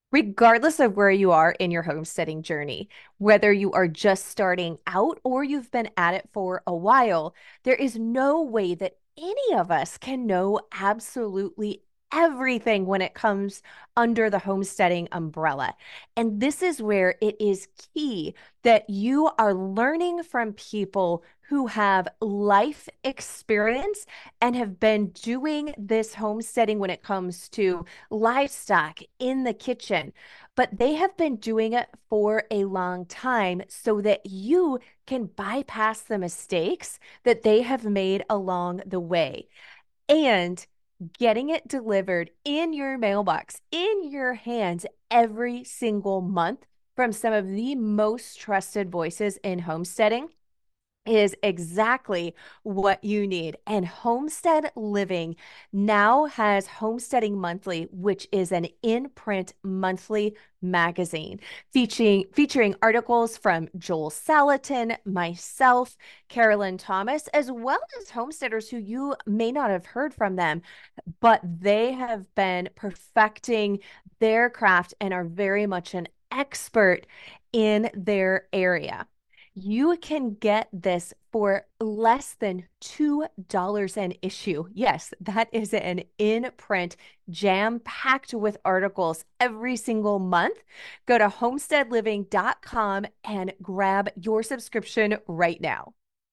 Regardless of where you are in your homesteading journey, whether you are just starting out or you've been at it for a while, there is no way that any of us can know absolutely everything when it comes under the homesteading umbrella. And this is where it is key that you are learning from people who have life experience and have been doing this homesteading when it comes to livestock in the kitchen, but they have been doing it for a long time so that you can bypass the mistakes that they have made along the way. And getting it delivered in your mailbox, in your hands every single month from some of the most trusted voices in homesteading is exactly what you need. And Homestead Living now has Homesteading Monthly, which is an in-print monthly magazine featuring articles from Joel Salatin, myself, Carolyn Thomas, as well as homesteaders who you may not have heard from them, but they have been perfecting their craft and are very much an expert in their area. You can get this for less than $2 an issue. Yes, that is an in print, jam packed with articles every single month. Go to homesteadliving.com and grab your subscription right now.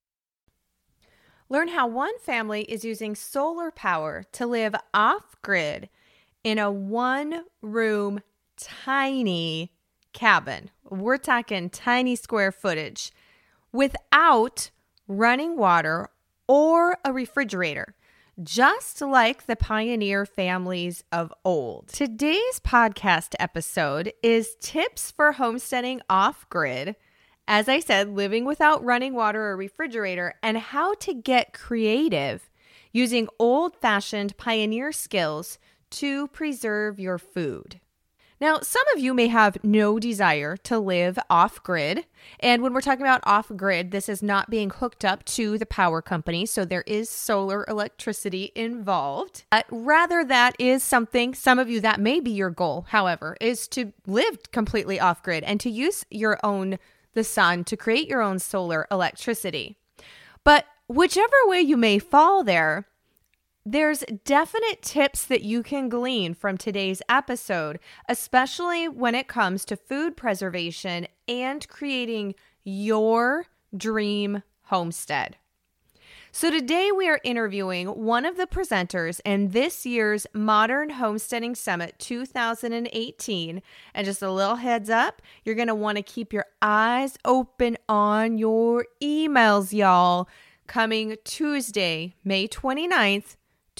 Learn how one family is using solar power to live off grid in a one-room tiny cabin. We're talking tiny square footage without running water or a refrigerator, just like the pioneer families of old. Today's podcast episode is tips for homesteading off grid. As I said, living without running water or refrigerator, and how to get creative using old-fashioned pioneer skills to preserve your food. Now, some of you may have no desire to live off-grid. And when we're talking about off-grid, this is not being hooked up to the power company. So there is solar electricity involved. Rather, that is something, some of you, that may be your goal, however, is to live completely off-grid and to use the sun to create your own solar electricity. But whichever way you may fall there's definite tips that you can glean from today's episode, especially when it comes to food preservation and creating your dream homestead. So today we are interviewing one of the presenters in this year's Modern Homesteading Summit 2018. And just a little heads up, you're going to want to keep your eyes open on your emails, y'all. Coming Tuesday, May 29th,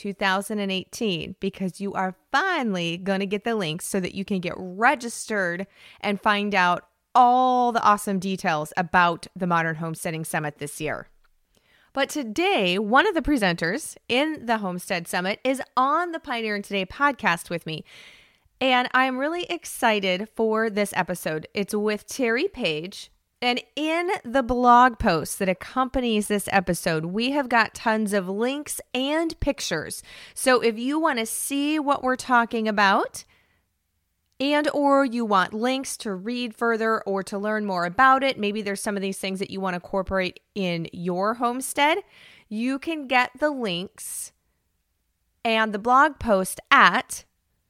2018, because you are finally going to get the links so that you can get registered and find out all the awesome details about the Modern Homesteading Summit this year. But today, one of the presenters in the Homestead Summit is on the Pioneering Today podcast with me. And I'm really excited for this episode. It's with Terry Page. And in the blog post that accompanies this episode, we have got tons of links and pictures. So if you want to see what we're talking about, and or you want links to read further or to learn more about it, maybe there's some of these things that you want to incorporate in your homestead, you can get the links and the blog post at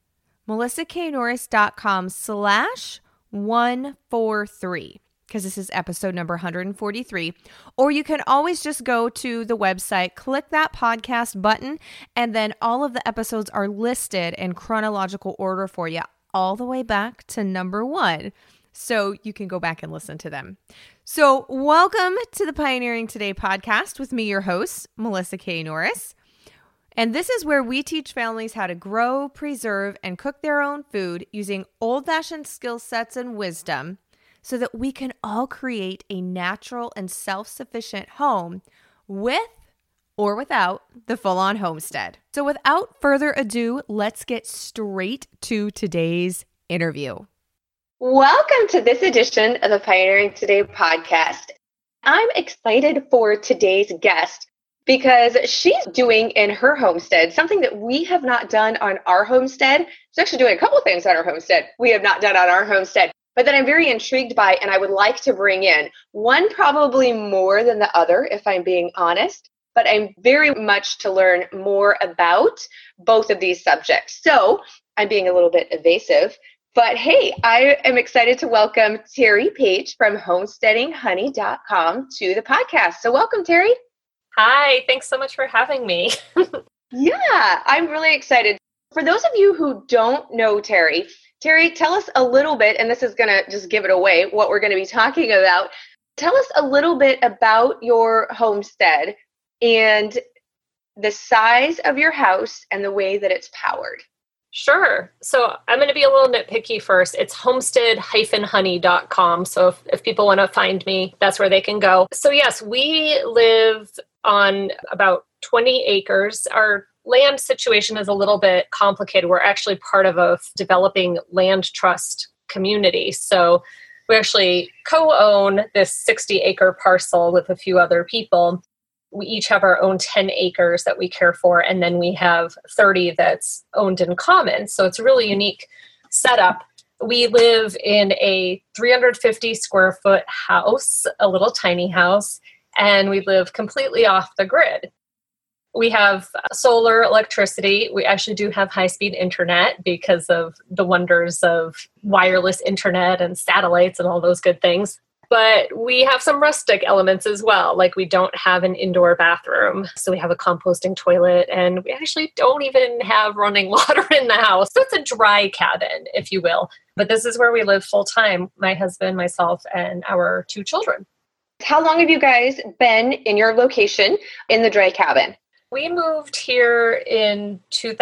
melissaknorris.com/143. because this is episode number 143. Or you can always just go to the website, click that podcast button, and then all of the episodes are listed in chronological order for you, all the way back to number 1. So you can go back and listen to them. So welcome to the Pioneering Today podcast with me, your host, Melissa K. Norris. And this is where we teach families how to grow, preserve, and cook their own food using old-fashioned skill sets and wisdom, so that we can all create a natural and self-sufficient home with or without the full-on homestead. So without further ado, let's get straight to today's interview. Welcome to this edition of the Pioneering Today podcast. I'm excited for today's guest because she's doing in her homestead something that we have not done on our homestead. She's actually doing a couple of things on our homestead we have not done on our homestead, but that I'm very intrigued by and I would like to bring in. One probably more than the other, if I'm being honest, but I'm very much to learn more about both of these subjects. So I'm being a little bit evasive. But hey, I am excited to welcome Terry Page from homesteadinghoney.com to the podcast. So welcome, Terry. Hi, thanks so much for having me. Yeah, I'm really excited. For those of you who don't know Terry, tell us a little bit, and this is going to just give it away, what we're going to be talking about. Tell us a little bit about your homestead and the size of your house and the way that it's powered. Sure. So I'm going to be a little nitpicky first. It's homestead-honey.com. So if people want to find me, that's where they can go. So yes, we live on about 20 acres. Our land situation is a little bit complicated. We're actually part of a developing land trust community. So we actually co-own this 60-acre parcel with a few other people. We each have our own 10 acres that we care for, and then we have 30 that's owned in common. So it's a really unique setup. We live in a 350 square foot house, a little tiny house, and we live completely off the grid. We have solar electricity. We actually do have high-speed internet because of the wonders of wireless internet and satellites and all those good things. But we have some rustic elements as well. Like we don't have an indoor bathroom. So we have a composting toilet, and we actually don't even have running water in the house. So it's a dry cabin, if you will. But this is where we live full time, my husband, myself, and our 2 children. How long have you guys been in your location in the dry cabin? We moved here in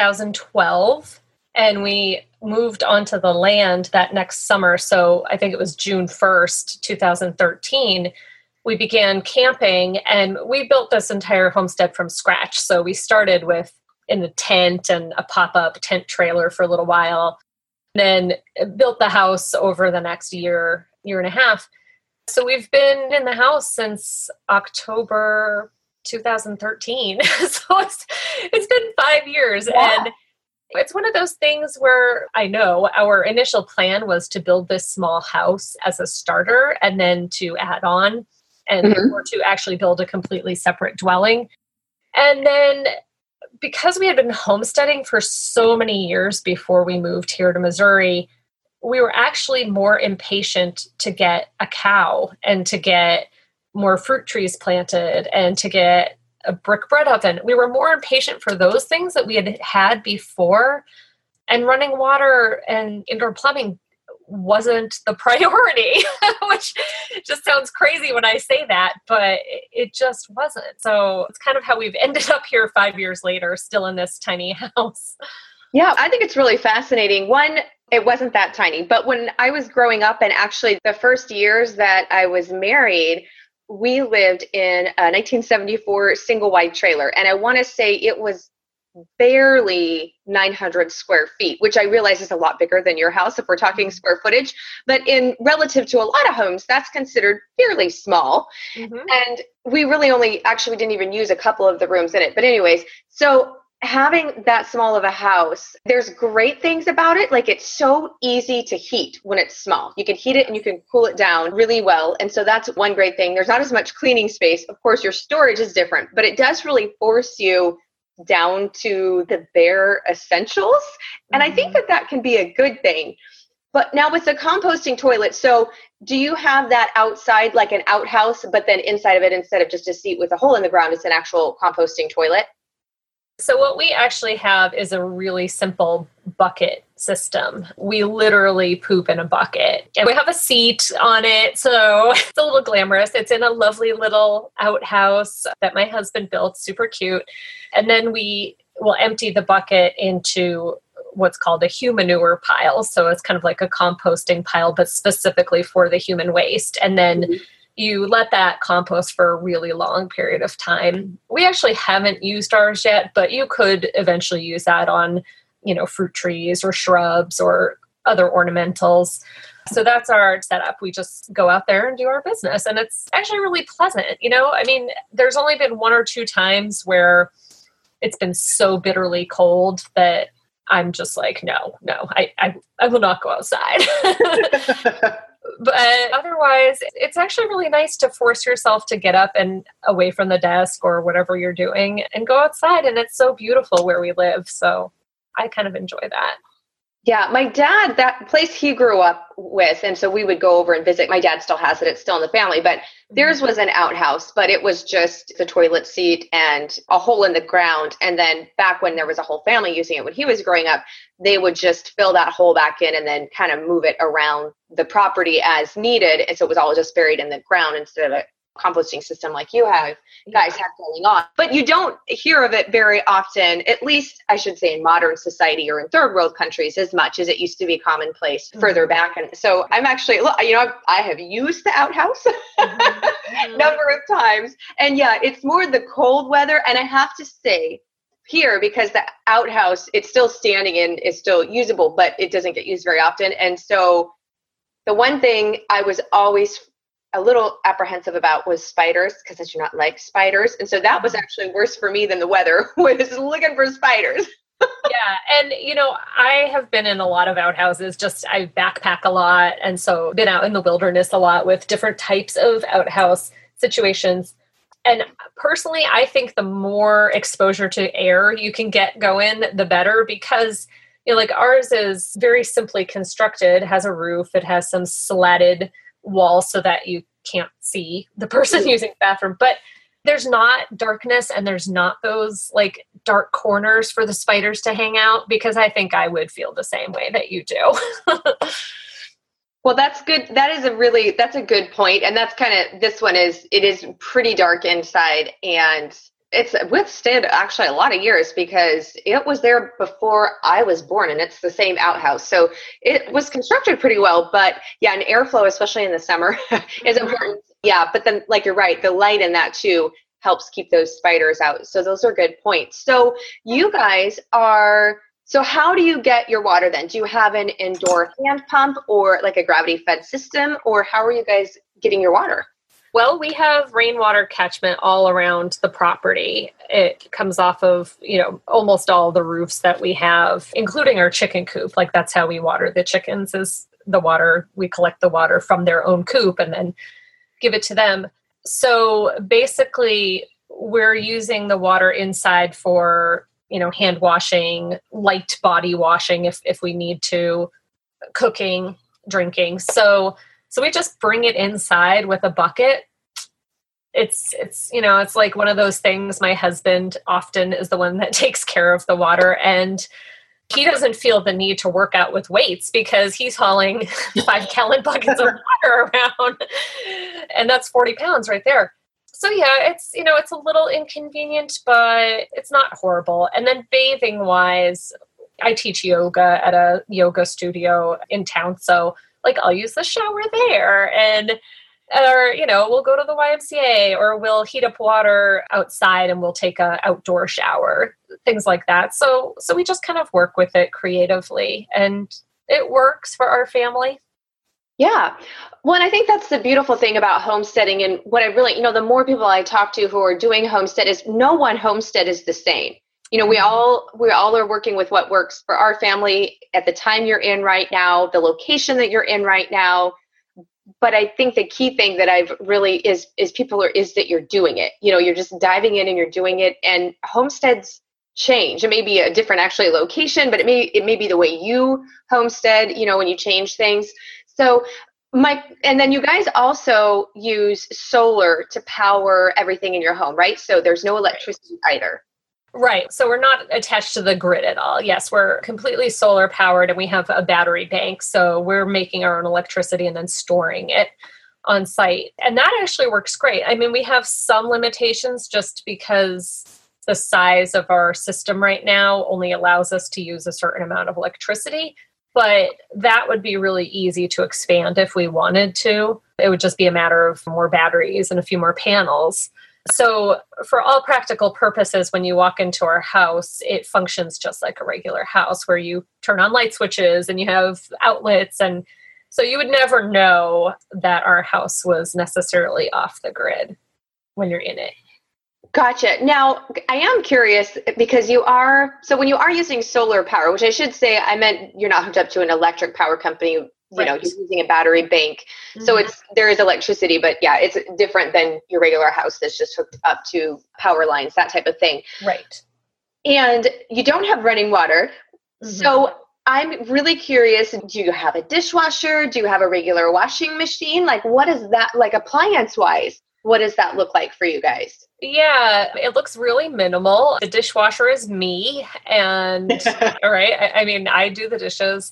2012, and we moved onto the land that next summer. So I think it was June 1st, 2013. We began camping, and we built this entire homestead from scratch. So we started with in a tent and a pop-up tent trailer for a little while, then built the house over the next year and a half. So we've been in the house since October 2013. So it's been 5 years. Yeah. And it's one of those things where I know our initial plan was to build this small house as a starter and then to add on and or to actually build a completely separate dwelling. And then because we had been homesteading for so many years before we moved here to Missouri, we were actually more impatient to get a cow and to get more fruit trees planted and to get a brick bread oven. We were more impatient for those things that we had before, and running water and indoor plumbing wasn't the priority, which just sounds crazy when I say that, but it just wasn't. So it's kind of how we've ended up here 5 years later, still in this tiny house. Yeah, I think it's really fascinating. One, it wasn't that tiny, but when I was growing up, and actually the first years that I was married, we lived in a 1974 single wide trailer. And I want to say it was barely 900 square feet, which I realize is a lot bigger than your house if we're talking square footage. But in relative to a lot of homes, that's considered fairly small. And we really we didn't even use a couple of the rooms in it. But anyways, so having that small of a house, there's great things about it. Like it's so easy to heat when it's small. You can heat it and you can cool it down really well. And so that's one great thing. There's not as much cleaning space. Of course, your storage is different, but it does really force you down to the bare essentials. And I think that can be a good thing. But now with the composting toilet, so do you have that outside like an outhouse, but then inside of it, instead of just a seat with a hole in the ground, it's an actual composting toilet? So what we actually have is a really simple bucket system. We literally poop in a bucket, and we have a seat on it. So it's a little glamorous. It's in a lovely little outhouse that my husband built, super cute. And then we will empty the bucket into what's called a humanure pile. So it's kind of like a composting pile, but specifically for the human waste. And then you let that compost for a really long period of time. We actually haven't used ours yet, but you could eventually use that on, fruit trees or shrubs or other ornamentals. So that's our setup. We just go out there and do our business. And it's actually really pleasant. I mean, there's only been 1 or 2 times where it's been so bitterly cold that I'm just like, no, I will not go outside. But otherwise, it's actually really nice to force yourself to get up and away from the desk or whatever you're doing and go outside. And it's so beautiful where we live. So I kind of enjoy that. Yeah, my dad, that place he grew up with, and so we would go over and visit. My dad still has it. It's still in the family, but theirs was an outhouse, but it was just the toilet seat and a hole in the ground. And then back when there was a whole family using it, when he was growing up, they would just fill that hole back in and then kind of move it around the property as needed. And so it was all just buried in the ground instead of a composting system like you guys have going on. But you don't hear of it very often, at least I should say in modern society or in third world countries, as much as it used to be commonplace further back. And so I'm actually, I have used the outhouse number of times. And yeah, it's more the cold weather. And I have to say here, because the outhouse, it's still standing and is still usable, but it doesn't get used very often. And so the one thing I was always a little apprehensive about was spiders, because I do not like spiders. And so that was actually worse for me than the weather, was looking for spiders. Yeah. And, I have been in a lot of outhouses, I backpack a lot. And so been out in the wilderness a lot with different types of outhouse situations. And personally, I think the more exposure to air you can get going, the better, because like ours is very simply constructed, has a roof, it has some slatted walls so that you can't see the person using the bathroom, but there's not darkness and there's not those like dark corners for the spiders to hang out, because I think I would feel the same way that you do. Well, that's good. That's a good point. And that's it is pretty dark inside, and it's withstood actually a lot of years because it was there before I was born, and it's the same outhouse. So it was constructed pretty well, but yeah, and airflow, especially in the summer, is important. Yeah. But then, like, you're right, the light in that too helps keep those spiders out. So those are good points. So you guys so how do you get your water then? Do you have an indoor hand pump or like a gravity fed system, or how are you guys getting your water? Well, we have rainwater catchment all around the property. It comes off of, almost all the roofs that we have, including our chicken coop. Like, that's how we water the chickens, is the water. We collect the water from their own coop and then give it to them. So basically, we're using the water inside for, hand washing, light body washing if we need to, cooking, drinking. So we just bring it inside with a bucket. It's like one of those things. My husband often is the one that takes care of the water, and he doesn't feel the need to work out with weights because he's hauling 5-gallon buckets of water around, and that's 40 pounds right there. So yeah, it's a little inconvenient, but it's not horrible. And then bathing wise, I teach yoga at a yoga studio in town. So like, I'll use the shower there, or we'll go to the YMCA, or we'll heat up water outside and we'll take a outdoor shower, things like that. So we just kind of work with it creatively, and it works for our family. Yeah. Well, and I think that's the beautiful thing about homesteading. And what I really, the more people I talk to who are doing homestead, is no one homestead is the same. We all are working with what works for our family at the time you're in right now, the location that you're in right now. But I think the key thing that I've really is that you're doing it. You're just diving in and you're doing it. And homesteads change. It may be a different actually location, but it may be the way you homestead, when you change things. So and then you guys also use solar to power everything in your home, right? So there's no electricity either. Right. So we're not attached to the grid at all. Yes, we're completely solar powered, and we have a battery bank. So we're making our own electricity and then storing it on site. And that actually works great. I mean, we have some limitations just because the size of our system right now only allows us to use a certain amount of electricity. But that would be really easy to expand if we wanted to. It would just be a matter of more batteries and a few more panels. So for all practical purposes, when you walk into our house, it functions just like a regular house where you turn on light switches and you have outlets. And so you would never know that our house was necessarily off the grid when you're in it. Gotcha. Now, I am curious because so when you are using solar power, which I should say, I meant you're not hooked up to an electric power company, Right. you're using a battery bank. So there is electricity, but yeah, it's different than your regular house that's just hooked up to power lines, that type of thing. Right. And you don't have running water. So I'm really curious, do you have a dishwasher? Do you have a regular washing machine? Like, what is that, like appliance wise? What does that look like for you guys? Yeah, it looks really minimal. The dishwasher is me. And all right, I mean, I do the dishes.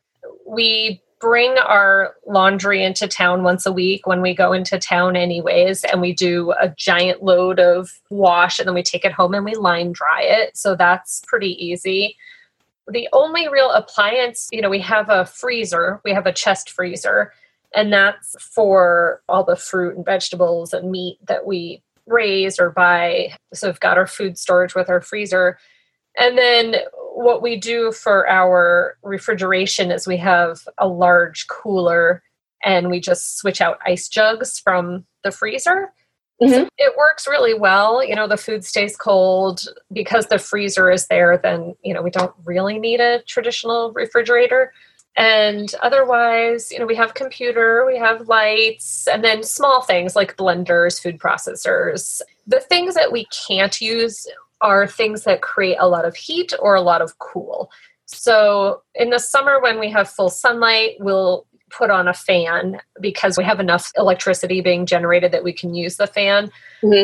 We bring our laundry into town once a week when we go into town anyways, and we do a giant load of wash, and then we take it home and we line dry it. So that's pretty easy. The only real appliance, we have a freezer. We have a chest freezer, and that's for all the fruit and vegetables and meat that we raise or buy. So we've got our food storage with our freezer. And then what we do for our refrigeration is we have a large cooler and we just switch out ice jugs from the freezer. So it works really well. The food stays cold because the freezer is there. Then, we don't really need a traditional refrigerator. And otherwise, we have computer, we have lights, and then small things like blenders, food processors. The things that we can't use are things that create a lot of heat or a lot of cool. So in the summer when we have full sunlight, we'll put on a fan because we have enough electricity being generated that we can use the fan.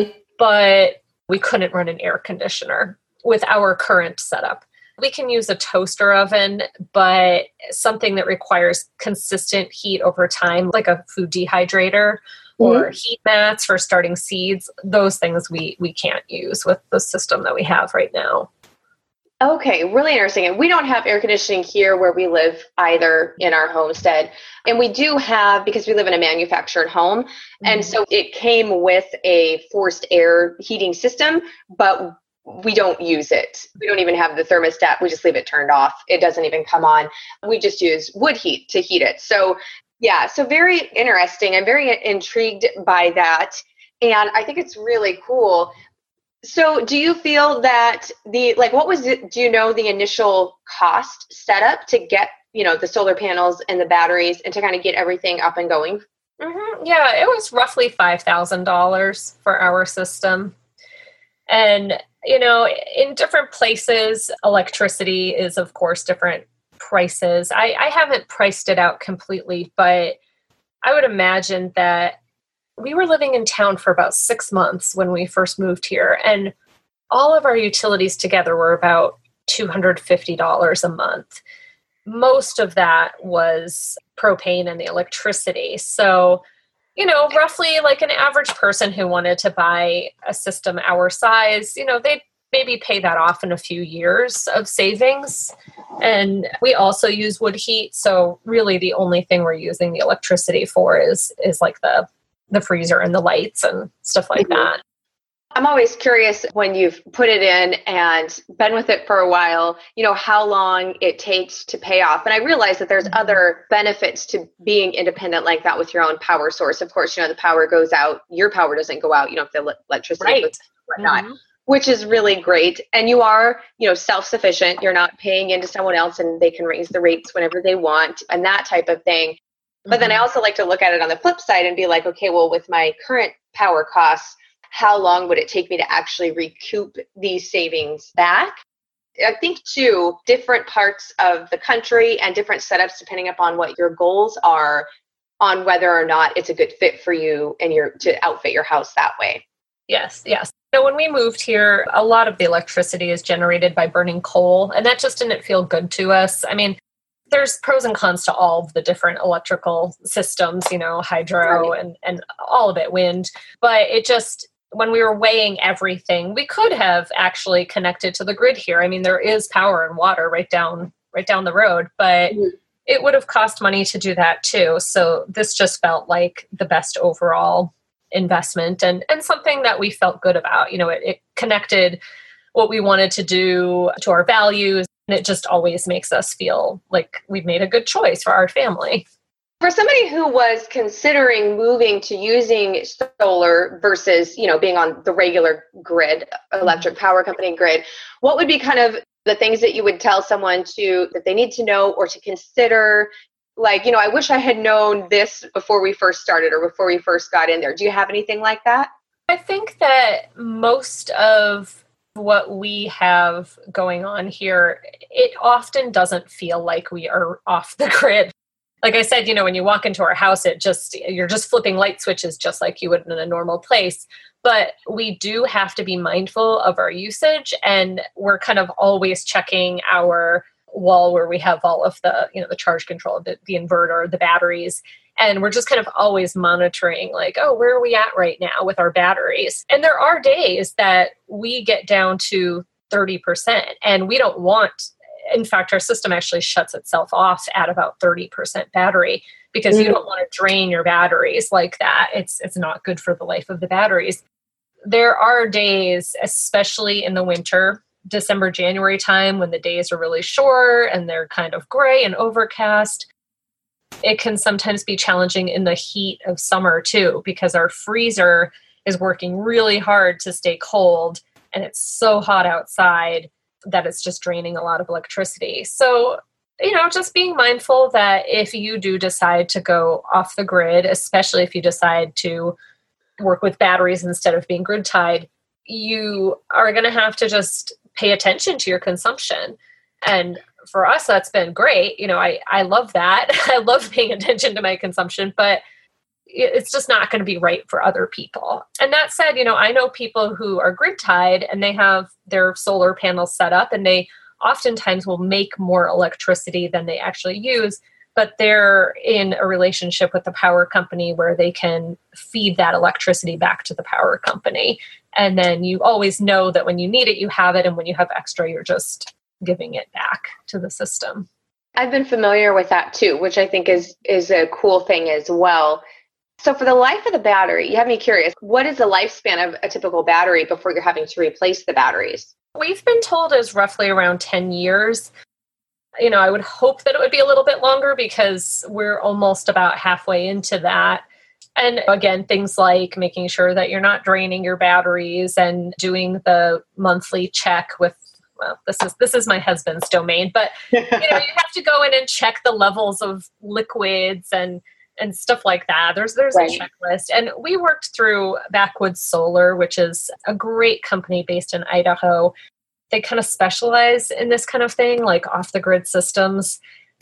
But we couldn't run an air conditioner with our current setup. We can use a toaster oven, but something that requires consistent heat over time, like a food dehydrator or heat mats for starting seeds, those things we can't use with the system that we have right now. Okay, really interesting. And we don't have air conditioning here where we live either in our homestead. And we do have, because we live in a manufactured home, and so it came with a forced air heating system, but we don't use it. We don't even have the thermostat. We just leave it turned off. It doesn't even come on. We just use wood heat to heat it. So yeah, so very interesting. I'm very intrigued by that. And I think it's really cool. So do you feel that what was it, do you know the initial cost setup to get, the solar panels and the batteries and to kind of get everything up and going? Yeah, it was roughly $5,000 for our system. And, in different places, electricity is, of course, different prices. I haven't priced it out completely, but I would imagine that we were living in town for about 6 months when we first moved here, and all of our utilities together were about $250 a month. Most of that was propane and the electricity. So, roughly like an average person who wanted to buy a system our size, they'd maybe pay that off in a few years of savings. And we also use wood heat. So really the only thing we're using the electricity for is like the freezer and the lights and stuff like that. I'm always curious when you've put it in and been with it for a while, how long it takes to pay off. And I realize that there's other benefits to being independent like that with your own power source. Of course, the power goes out, your power doesn't go out, if the electricity goes whatnot, which is really great. And you are, self-sufficient. You're not paying into someone else and they can raise the rates whenever they want and that type of thing. But then I also like to look at it on the flip side and be like, okay, well, with my current power costs, how long would it take me to actually recoup these savings back? I think too, different parts of the country and different setups, depending upon what your goals are on whether or not it's a good fit for you and to outfit your house that way. Yes. So when we moved here, a lot of the electricity is generated by burning coal, and that just didn't feel good to us. I mean, there's pros and cons to all of the different electrical systems, hydro and all of it, wind. But it just, when we were weighing everything, we could have actually connected to the grid here. I mean, there is power and water right down the road, but it would have cost money to do that too. So this just felt like the best overall investment and something that we felt good about. It connected what we wanted to do to our values. And it just always makes us feel like we've made a good choice for our family. For somebody who was considering moving to using solar versus, being on the regular grid, electric power company grid, what would be kind of the things that you would tell someone that they need to know or to consider? Like, I wish I had known this before we first started or before we first got in there. Do you have anything like that? I think that most of what we have going on here, it often doesn't feel like we are off the grid. Like I said, when you walk into our house, you're just flipping light switches just like you would in a normal place. But we do have to be mindful of our usage, and we're kind of always checking our wall where we have all of the, the charge control, the inverter, the batteries. And we're just kind of always monitoring like, oh, where are we at right now with our batteries? And there are days that we get down to 30% and we don't want, in fact, our system actually shuts itself off at about 30% battery because you don't want to drain your batteries like that. It's not good for the life of the batteries. There are days, especially in the winter, December, January time, when the days are really short and they're kind of gray and overcast. It can sometimes be challenging in the heat of summer too, because our freezer is working really hard to stay cold and it's so hot outside that it's just draining a lot of electricity. So, just being mindful that if you do decide to go off the grid, especially if you decide to work with batteries instead of being grid tied, you are going to have to just pay attention to your consumption. And for us, that's been great. I love that. I love paying attention to my consumption, but it's just not going to be right for other people. And that said, I know people who are grid tied and they have their solar panels set up and they oftentimes will make more electricity than they actually use, but they're in a relationship with the power company where they can feed that electricity back to the power company. And then you always know that when you need it, you have it. And when you have extra, you're just giving it back to the system. I've been familiar with that too, which I think is a cool thing as well. So for the life of the battery, you have me curious, what is the lifespan of a typical battery before you're having to replace the batteries? We've been told is roughly around 10 years. I would hope that it would be a little bit longer because we're almost about halfway into that. And again, things like making sure that you're not draining your batteries and doing the monthly check with, well, this is my husband's domain, but you have to go in and check the levels of liquids and stuff like that. There's right. A checklist. And we worked through Backwoods Solar, which is a great company based in Idaho. They kind of specialize in this kind of thing, like off-the-grid systems.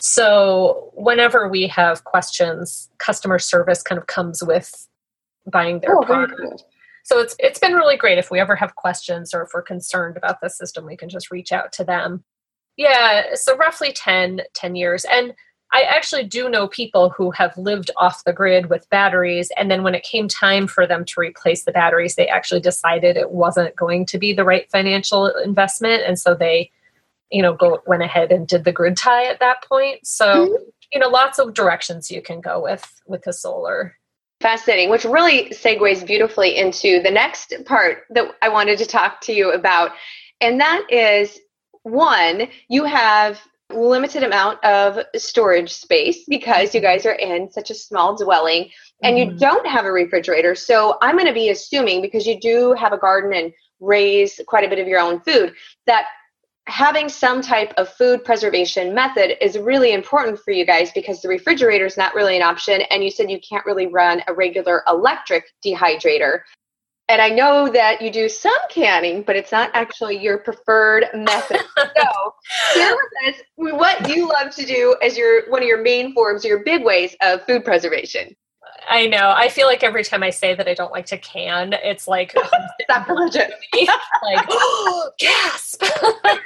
So whenever we have questions, customer service kind of comes with buying their product. So it's been really great. If we ever have questions or if we're concerned about the system, we can just reach out to them. Yeah, so roughly 10 years. And I actually do know people who have lived off the grid with batteries, and then when it came time for them to replace the batteries, they actually decided it wasn't going to be the right financial investment, and so they, went ahead and did the grid tie at that point. So, lots of directions you can go with the solar. Fascinating, which really segues beautifully into the next part that I wanted to talk to you about, and that is, one, you have limited amount of storage space because you guys are in such a small dwelling and you don't have a refrigerator. So I'm going to be assuming, because you do have a garden and raise quite a bit of your own food, that having some type of food preservation method is really important for you guys, because the refrigerator is not really an option. And you said you can't really run a regular electric dehydrator. And I know that you do some canning, but it's not actually your preferred method. So share with us what you love to do as one of your main forms, your big ways of food preservation. I know. I feel like every time I say that I don't like to can, it's like, sacrilege. Like, oh, gasp. But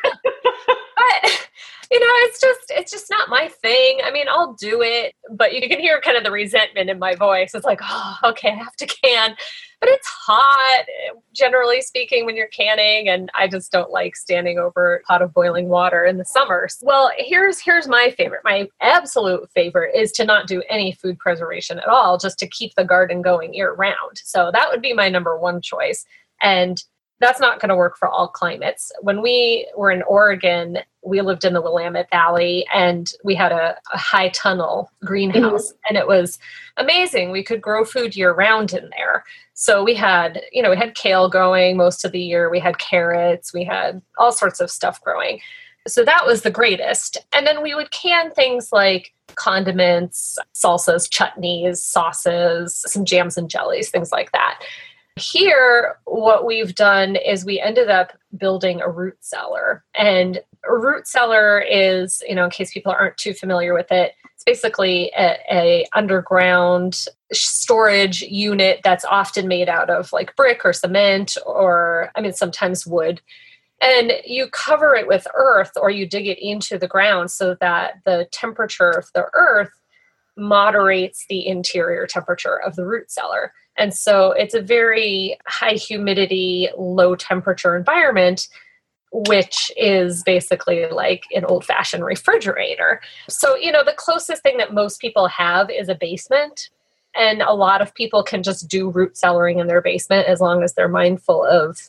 it's just not my thing. I mean, I'll do it, but you can hear kind of the resentment in my voice. It's like, oh, okay, I have to can. but it's hot, generally speaking, when you're canning, and I just don't like standing over a pot of boiling water in the summers. Well, here's my favorite. My absolute favorite is to not do any food preservation at all, just to keep the garden going year round. So that would be my number one choice. And that's not going to work for all climates. When we were in Oregon, we lived in the Willamette Valley, and we had a high tunnel greenhouse, and it was amazing. We could grow food year round in there. So we had kale growing most of the year. We had carrots. We had all sorts of stuff growing. So that was the greatest. And then we would can things like condiments, salsas, chutneys, sauces, some jams and jellies, things like that. Here, what we've done is we ended up building a root cellar. And a root cellar is, in case people aren't too familiar with it, it's basically a underground storage unit that's often made out of like brick or cement or, sometimes wood. And you cover it with earth, or you dig it into the ground so that the temperature of the earth moderates the interior temperature of the root cellar. And so it's a very high humidity, low temperature environment, which is basically like an old-fashioned refrigerator. So, the closest thing that most people have is a basement. And a lot of people can just do root cellaring in their basement as long as they're mindful of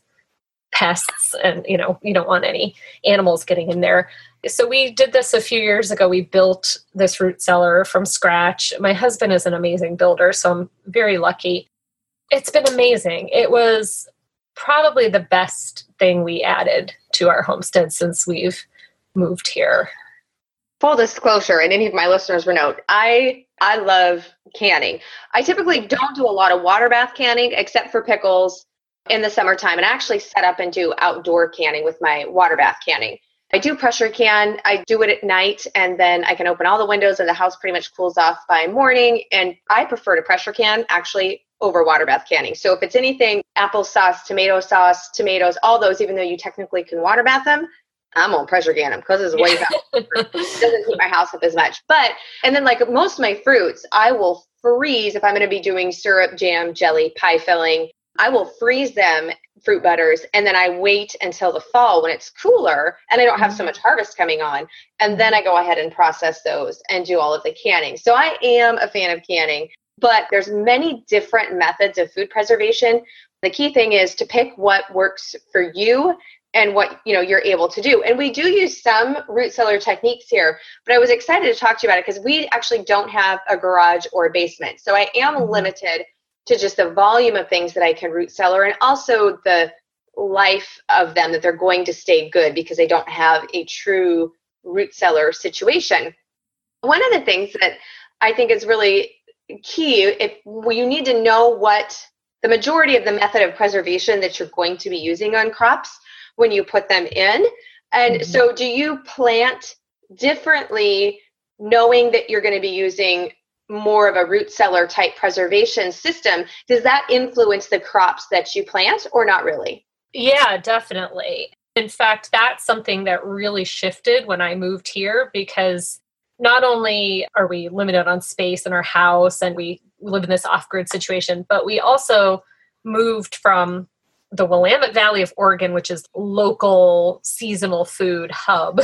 pests and, you don't want any animals getting in there. So we did this a few years ago. We built this root cellar from scratch. My husband is an amazing builder, so I'm very lucky. It's been amazing. It was probably the best thing we added to our homestead since we've moved here. Full disclosure, and any of my listeners will note, I love canning. I typically don't do a lot of water bath canning except for pickles in the summertime, and I actually set up and do outdoor canning with my water bath canning. I do pressure can. I do it at night, and then I can open all the windows and the house pretty much cools off by morning. And I prefer to pressure can actually over water bath canning. So if it's anything, applesauce, tomatoes, all those, even though you technically can water bath them, I'm on pressure can them because it's way faster. It doesn't heat my house up as much. And then like most of my fruits, I will freeze if I'm going to be doing syrup, jam, jelly, pie filling. I will freeze them, fruit butters, and then I wait until the fall when it's cooler and I don't have so much harvest coming on. And then I go ahead and process those and do all of the canning. So I am a fan of canning, but there's many different methods of food preservation. The key thing is to pick what works for you and what you're able to do. And we do use some root cellar techniques here, but I was excited to talk to you about it because we actually don't have a garage or a basement. So I am limited to just the volume of things that I can root cellar, and also the life of them, that they're going to stay good because they don't have a true root cellar situation. One of the things that I think is really key, you need to know what the majority of the method of preservation that you're going to be using on crops when you put them in. And so do you plant differently knowing that you're going to be using more of a root cellar type preservation system? Does that influence the crops that you plant or not really? Yeah, definitely. In fact, that's something that really shifted when I moved here, because not only are we limited on space in our house and we live in this off-grid situation, but we also moved from the Willamette Valley of Oregon, which is local seasonal food hub,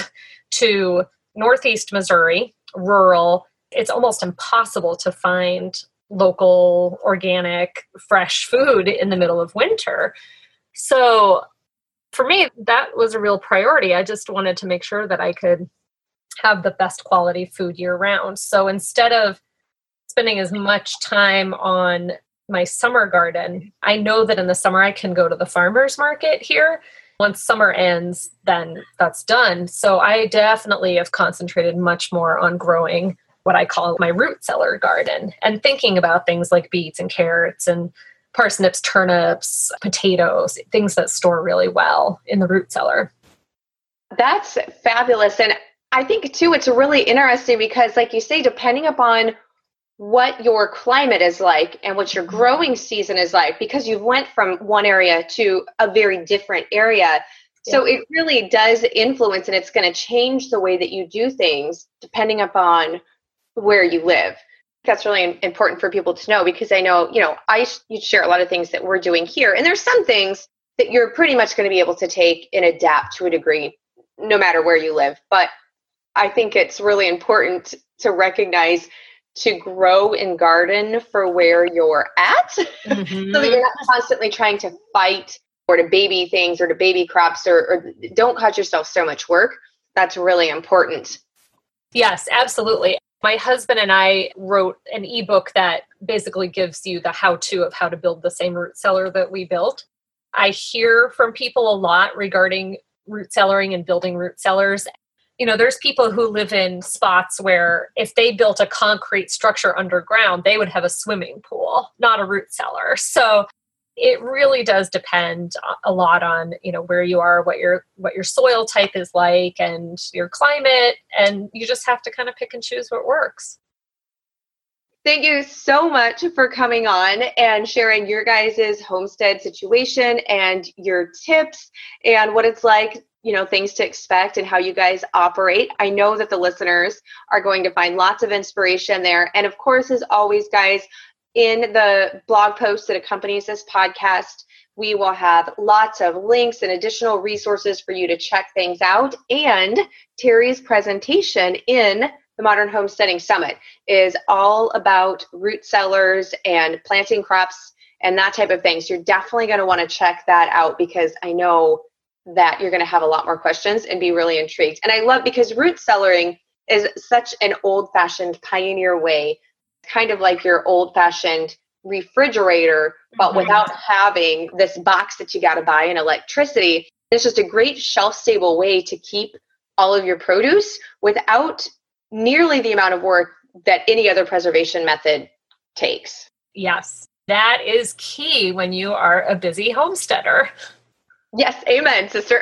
to Northeast Missouri, rural. It's almost impossible to find local, organic, fresh food in the middle of winter. So for me, that was a real priority. I just wanted to make sure that I could have the best quality food year round. So instead of spending as much time on my summer garden, I know that in the summer I can go to the farmer's market here. Once summer ends, then that's done. So I definitely have concentrated much more on growing what I call my root cellar garden and thinking about things like beets and carrots and parsnips, turnips, potatoes, things that store really well in the root cellar. That's fabulous. And I think too, it's really interesting because like you say, depending upon what your climate is like and what your growing season is like, because you went from one area to a very different area. So it really does influence, and it's going to change the way that you do things depending upon where you live. That's really important for people to know, because I know, you share a lot of things that we're doing here. And there's some things that you're pretty much going to be able to take and adapt to a degree, no matter where you live. But I think it's really important to recognize to grow and garden for where you're at, mm-hmm. so that you're not constantly trying to fight or to baby things or to baby crops, or don't cause yourself so much work. That's really important. Yes, absolutely. My husband and I wrote an ebook that basically gives you the how-to of how to build the same root cellar that we built. I hear from people a lot regarding root cellaring and building root cellars. There's people who live in spots where if they built a concrete structure underground, they would have a swimming pool, not a root cellar. So it really does depend a lot on, where you are, what your soil type is like, and your climate, and you just have to kind of pick and choose what works. Thank you so much for coming on and sharing your guys' homestead situation and your tips and what it's like, things to expect and how you guys operate. I know that the listeners are going to find lots of inspiration there. And of course, as always, guys, in the blog post that accompanies this podcast, we will have lots of links and additional resources for you to check things out. And Terry's presentation in the Modern Homesteading Summit is all about root cellars and planting crops and that type of thing. So you're definitely going to want to check that out, because I know that you're going to have a lot more questions and be really intrigued. And I love, because root cellaring is such an old-fashioned pioneer way, kind of like your old-fashioned refrigerator, but mm-hmm. without having this box that you got to buy and electricity. It's just a great shelf-stable way to keep all of your produce without nearly the amount of work that any other preservation method takes. Yes, that is key when you are a busy homesteader. Yes, amen, sister.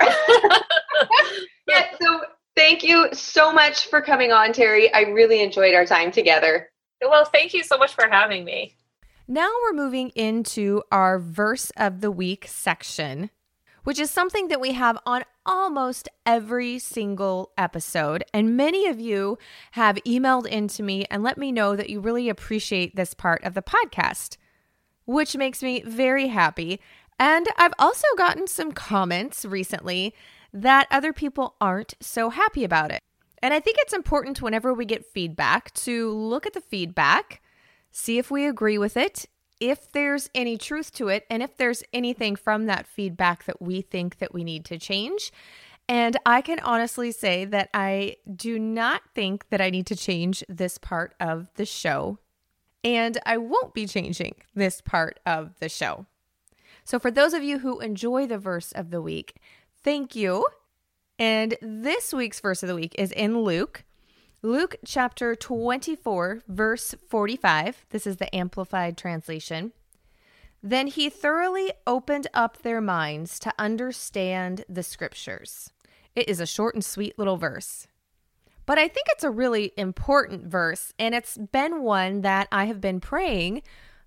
Yeah, so thank you so much for coming on, Terry. I really enjoyed our time together. Well, thank you so much for having me. Now we're moving into our verse of the week section, which is something that we have on almost every single episode. And many of you have emailed into me and let me know that you really appreciate this part of the podcast, which makes me very happy. And I've also gotten some comments recently that other people aren't so happy about it. And I think it's important whenever we get feedback to look at the feedback, see if we agree with it, if there's any truth to it, and if there's anything from that feedback that we think that we need to change. And I can honestly say that I do not think that I need to change this part of the show. And I won't be changing this part of the show. So for those of you who enjoy the verse of the week, thank you. And this week's verse of the week is in Luke chapter 24, verse 45. This is the Amplified Translation. Then he thoroughly opened up their minds to understand the scriptures. It is a short and sweet little verse. But I think it's a really important verse, and it's been one that I have been praying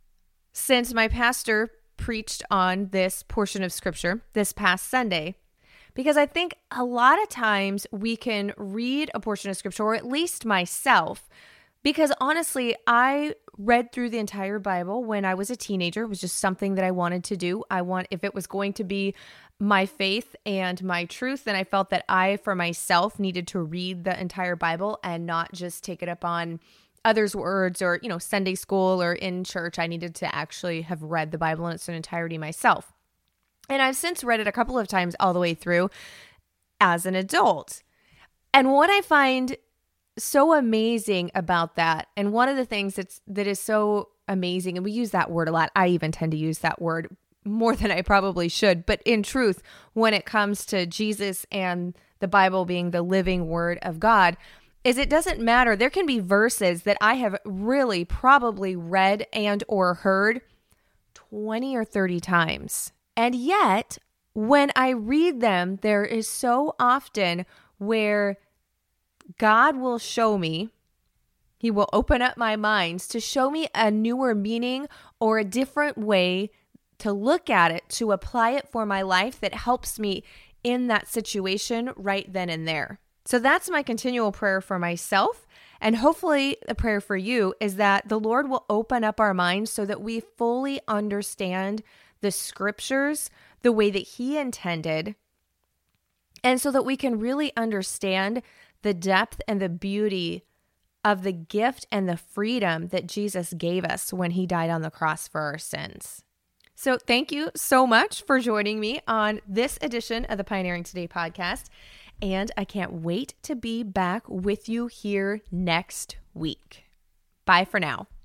since my pastor preached on this portion of scripture this past Sunday. Because I think a lot of times we can read a portion of scripture, or at least myself, because honestly, I read through the entire Bible when I was a teenager. It was just something that I wanted to do. If it was going to be my faith and my truth, then I felt that I, for myself, needed to read the entire Bible and not just take it up on others' words or, Sunday school or in church. I needed to actually have read the Bible in its entirety myself. And I've since read it a couple of times all the way through as an adult. And what I find so amazing about that, and one of the things that is so amazing, and we use that word a lot. I even tend to use that word more than I probably should. But in truth, when it comes to Jesus and the Bible being the living word of God, is it doesn't matter. There can be verses that I have really probably read and or heard 20 or 30 times. And yet, when I read them, there is so often where God will show me, He will open up my minds to show me a newer meaning or a different way to look at it, to apply it for my life that helps me in that situation right then and there. So that's my continual prayer for myself. And hopefully a prayer for you is that the Lord will open up our minds so that we fully understand the scriptures the way that He intended, and so that we can really understand the depth and the beauty of the gift and the freedom that Jesus gave us when He died on the cross for our sins. So thank you so much for joining me on this edition of the Pioneering Today podcast. And I can't wait to be back with you here next week. Bye for now.